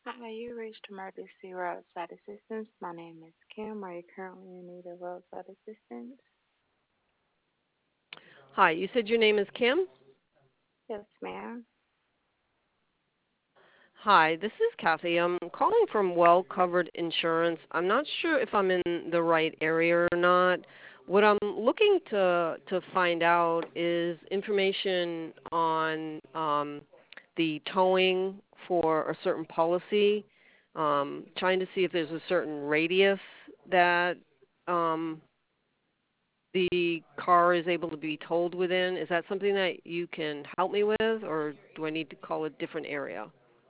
Hi, you reached emergency roadside assistance. My name is Kim. Are you currently in need of roadside assistance? Hi, you said your name is Kim? Yes, ma'am. Hi, this is Kathy. I'm calling from Well Covered Insurance. I'm not sure if I'm in the right area or not. What I'm looking to find out is information on the towing for a certain policy. Trying to see if there's a certain radius that um, the car is able to be towed within. Is that something that you can help me with, or do I need to call a different area?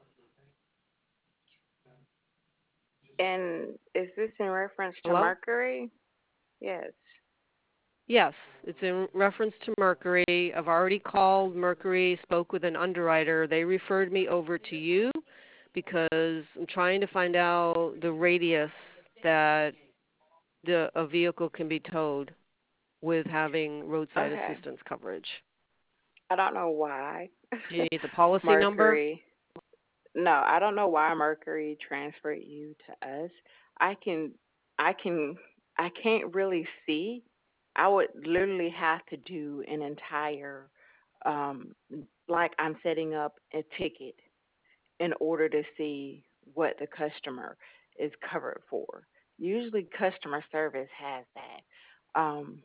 And is this in reference to Hello? Mercury? Yes. Yes, it's in reference to Mercury. I've already called Mercury, spoke with an underwriter. They referred me over to you because I'm trying to find out the radius that a vehicle can be towed with having roadside Okay. assistance coverage. I don't know why Do you need the policy number? Mercury. No, I don't know why Mercury transferred you to us. I can, I can, I can't really see. I would literally have to do an entire, um, like I'm setting up a ticket in order to see what the customer is covered for. Usually, customer service has that.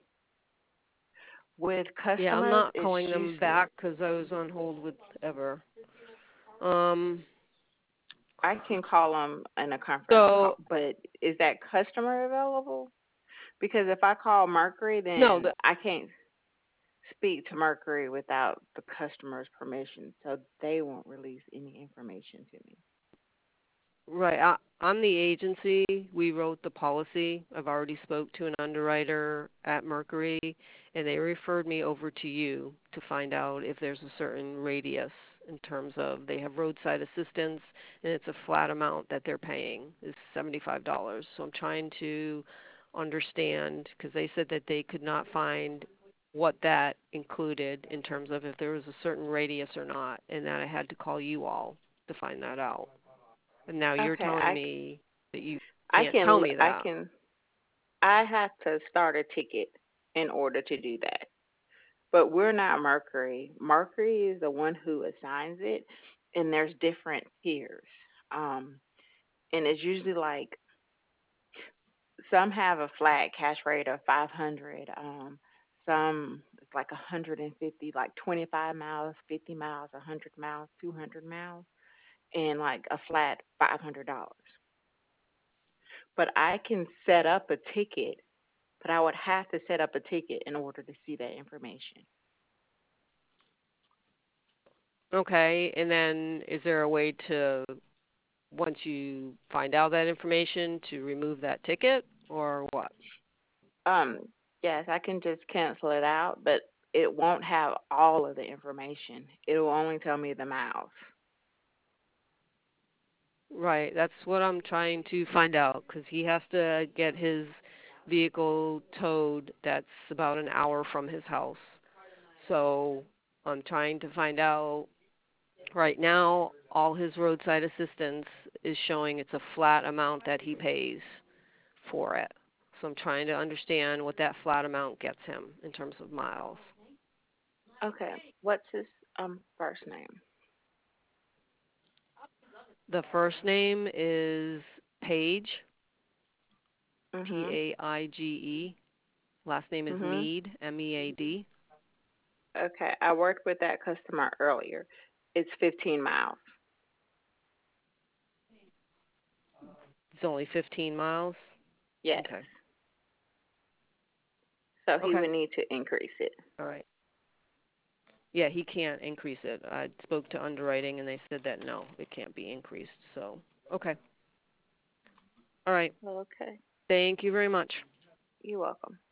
With Yeah, I'm customers, not it's calling them usually back because I was on hold with Ever. Um, I can call them in a conference call, so but is that customer available? Because if I call Mercury, no, then I can't speak to Mercury without the customer's permission, so they won't release any information to me. right. I'm the agency. We wrote the policy. I've already spoke to an underwriter at Mercury, and they referred me over to you to find out if there's a certain radius in terms of they have roadside assistance, and it's a flat amount that they're paying is $75. So I'm trying to understand because they said that they could not find what that included in terms of if there was a certain radius or not, and that I had to call you all to find that out. And now you're Okay, telling me that you I can't tell can, me I that. can, I have to start a ticket in order to do that. But we're not Mercury. Mercury is the one who assigns it, and there's different tiers. Um, and it's usually like some have a flat cash rate of 500. Some it's like 150, like 25 miles, 50 miles, 100 miles, 200 miles, and like a flat $500. But I can set up a ticket, but I would have to set up a ticket in order to see that information. Okay, and then is there a way to, once you find out that information, to remove that ticket or what? Um, yes, I can just cancel it out, but it won't have all of the information. It will only tell me the miles. Right, that's what I'm trying to find out because he has to get his vehicle towed that's about an hour from his house. So I'm trying to find out right now all his roadside assistance is showing it's a flat amount that he pays for it. So I'm trying to understand what that flat amount gets him in terms of miles. Okay, what's his first name? The first name is Paige, P Mhm. A I G E. Last name is Mhm. Mead, M E A D. Okay, I worked with that customer earlier. It's 15 miles. It's only 15 miles. Yes. Okay. So he Okay. would need to increase it. All right. Yeah, he can't increase it. I spoke to underwriting and they said that no, it can't be increased. So, okay. All right. Okay. Thank you very much. You're welcome.